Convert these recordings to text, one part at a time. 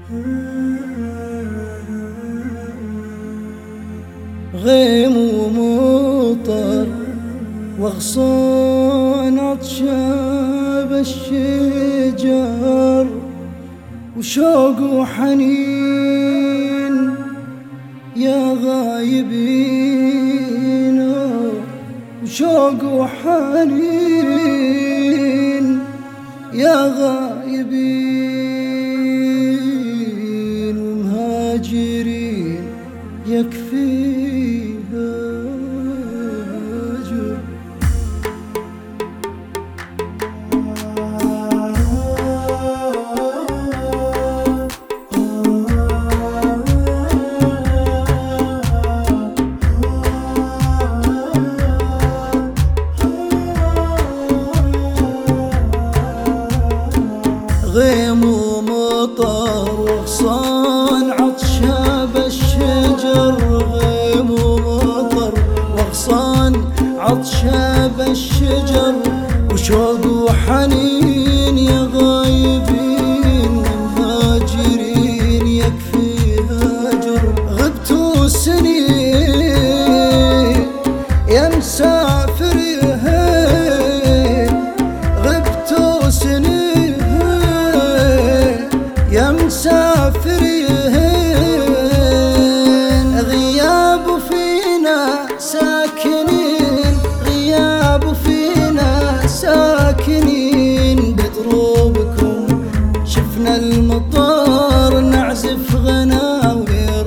غيم ومطر واغصان عطشاب الشجر، وشوق وحنين يا غايبين، وشوق وحنين يا غايبين، ومهاجرين يكفيها أجر. غيم ومطر وغصان عطشاب الشجر، غيم ومطر وغصان عطشاب الشجر، وشوق وحنين يا غايبين، ومهاجرين يكفيها أجر. غبتوا سنين يا مسافر غبتوا سنين يا مسافر غياب فينا ساكنين، غياب فينا ساكنين، بدروبكم شفنا المطار نعزف غناوي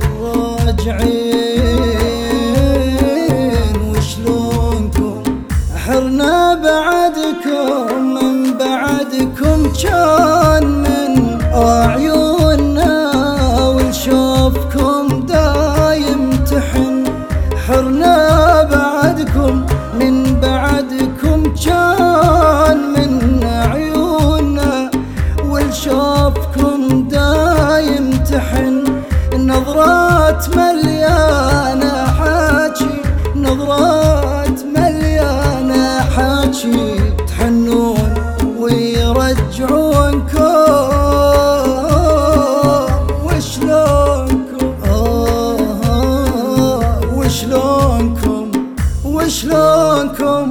الراجعين. وشلونكم حرنا بعدكم، من بعدكم كان من عيوننا، ونشوفكم دايم تحن. حرنا بعدكم، من بعدكم كان من عيوننا، ونشوفكم دايم تحن. نظرات مليانة حاجي، نظرات مليانة حاجي، تحنون ويرجعونكم. وشلونكم وشلونكم وشلونكم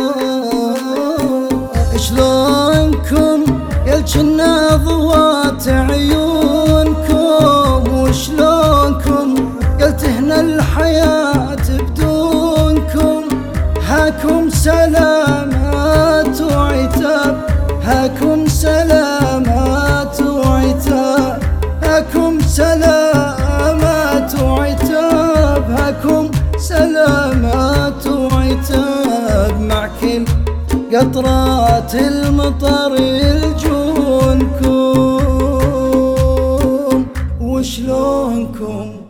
شلونكم يلجنا ضوات عيونكم، وشلونكم يلتهنا الحياة بدونكم. هاكم سلامات وعتاب، هاكم سلامات وعتاب، هاكم سلامات وعتاب، هاكم سلامات وعتاب. مع كل قطرات المطر يلجونكم. وشلونكم